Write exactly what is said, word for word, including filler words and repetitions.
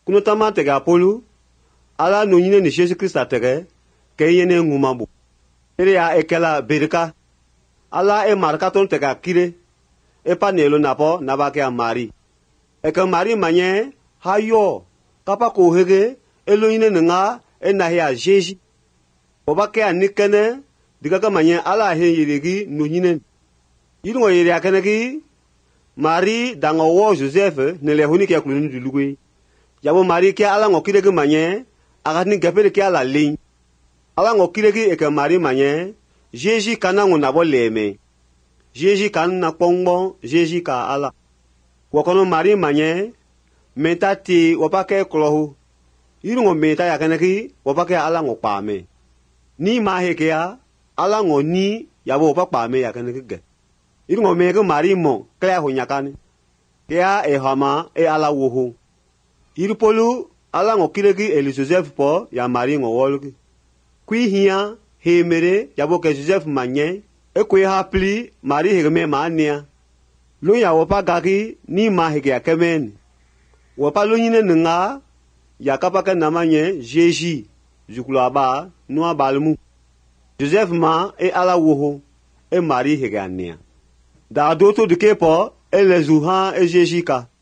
kuno tama tege apolu ala no nyine ni Jesus Christ tege ke yene ngumambu ere ya ekela berika ala e markaton tege akire e panelo napo nabake a mari e ke mari manye hayo kapa ko hege elo nyine nga e na ya Jesus obake anikene diga ka manye ala he yirigi no nyine yirngo yiri akenegi Mari dango wo Joseph ne le huni ke kuluni dulugwe yabo Mari ke ala ngokire ke manye agani gapele ke ala lin ala ngokire ke e ke Mari manye Jésus kana ngona bo leme Jésus kana kpongbo Jésus ka ala wakono Mari manye metati wapake klohu yirngo meta yakenegi wapake ala ngopame ni ma heke ya ala ngoni yabo wapame yakenegi ge Irungo mege Mari mo kaya ho nyakani kaya e hama e ala woho irupolu ala ngokiregi eli Joseph po ya Mari ngo wolugi kwi hia he mere yabo ke Joseph manye e kwe ha pli Mari hegeme mania lo ya wopa gagi ni ma hege ya kemen wopa lo nyine nga ya kapaka namanye Jésus jukulu aba no abalmu Joseph ma e ala woho e Mari hege ania da doto de kepo ele zuha e Jésus ka